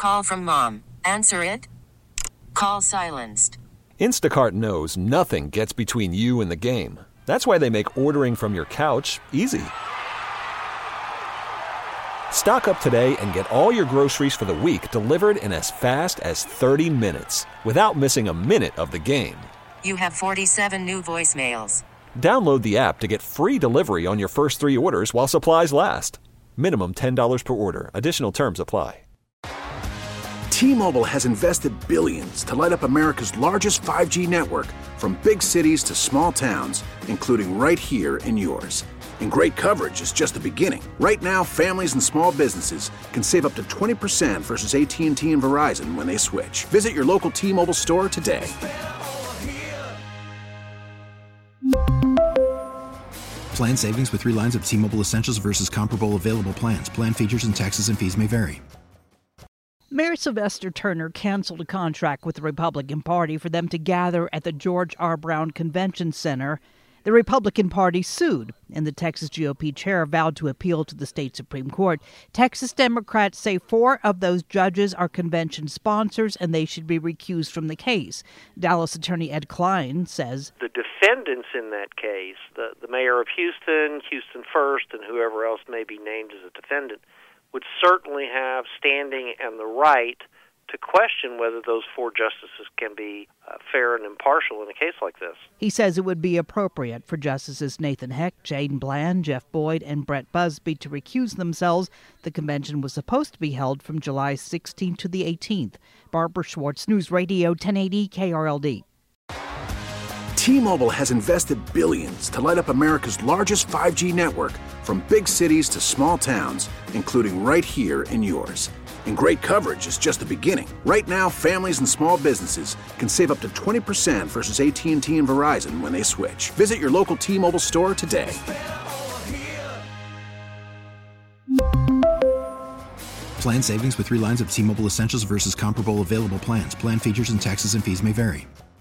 call from mom. Answer it. Call silenced. Instacart knows nothing gets between you and the game. That's why they make ordering from your couch easy. Stock up today and get all your groceries for the week delivered in as fast as 30 minutes without missing a minute of the game. You have 47 new voicemails. Download the app to get free delivery on your first 3 orders while supplies last. Minimum $10 per order. Additional terms apply. T-Mobile has invested billions to light up America's largest 5G network, from big cities to small towns, including right here in yours. And great coverage is just the beginning. Right now, families and small businesses can save up to 20% versus AT&T and Verizon when they switch. Visit your local T-Mobile store today. Plan savings with 3 lines of T-Mobile Essentials versus comparable available plans. Plan features and taxes and fees may vary. Mayor Sylvester Turner canceled a contract with the Republican Party for them to gather at the George R. Brown Convention Center. The Republican Party sued, and the Texas GOP chair vowed to appeal to the state Supreme Court. Texas Democrats say 4 of those judges are convention sponsors, and they should be recused from the case. Dallas attorney Ed Klein says the defendants in that case, the mayor of Houston, Houston First, and whoever else may be named as a defendant, would certainly have standing and the right to question whether those 4 justices can be fair and impartial in a case like this. He says it would be appropriate for Justices Nathan Heck, Jane Bland, Jeff Boyd, and Brett Busby to recuse themselves. The convention was supposed to be held from July 16th to the 18th. Barbara Schwartz, News Radio 1080 KRLD. T-Mobile has invested billions to light up America's largest 5G network, from big cities to small towns, including right here in yours. And great coverage is just the beginning. Right now, families and small businesses can save up to 20% versus AT&T and Verizon when they switch. Visit your local T-Mobile store today. Plan savings with 3 lines of T-Mobile Essentials versus comparable available plans. Plan features and taxes and fees may vary.